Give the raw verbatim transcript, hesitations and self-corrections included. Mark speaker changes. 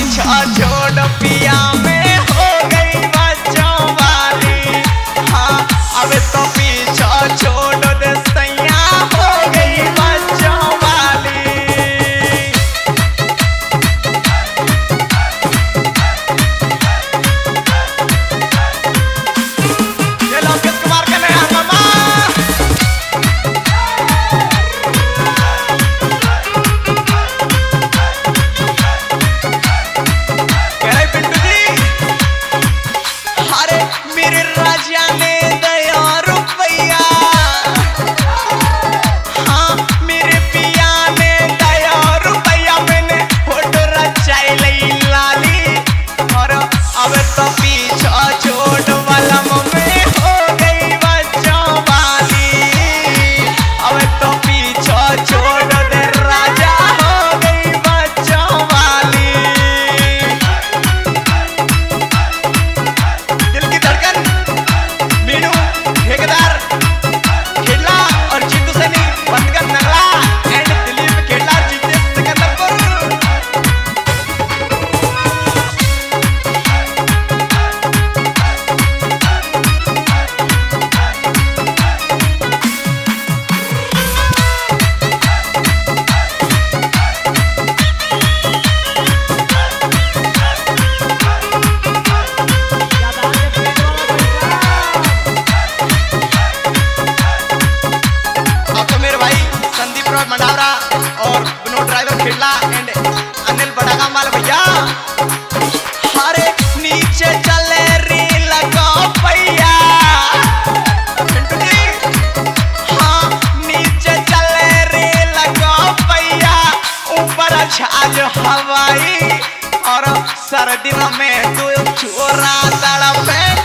Speaker 1: पीछा छोड़ पिया में हो गई बच्चों वाली। हाँ अब तो पीछा छोड़ दे सैया हो गई बच्चों वाली। ये लोकेश कुमार के नया मामा मेरे राजा ने दया रुपया, हाँ मेरे पिया ने दया रुपया मैंने फोटो रचाई लई लाली। और अब तो पीछा छोड़ वाला में हो गई बच्चों वाली। अब तो पीछा छोड़ दे राजा हो गई बच्चों वाली। दिल की धड़कन मीनू ठेकेदार खेला और जीतू सैनी बनकर नगला एंड दिलीप खेला जीते सिकंदरपुर। मंडावरा और विनोद ड्राइवर खेला एंड अनिल बड़ागा माल भैया। हरे नीचे चले री लगा भैया, हाँ नीचे चले री लगा भैया। ऊपर छाज हवाई और सर्दी में तू छोरा तड़पे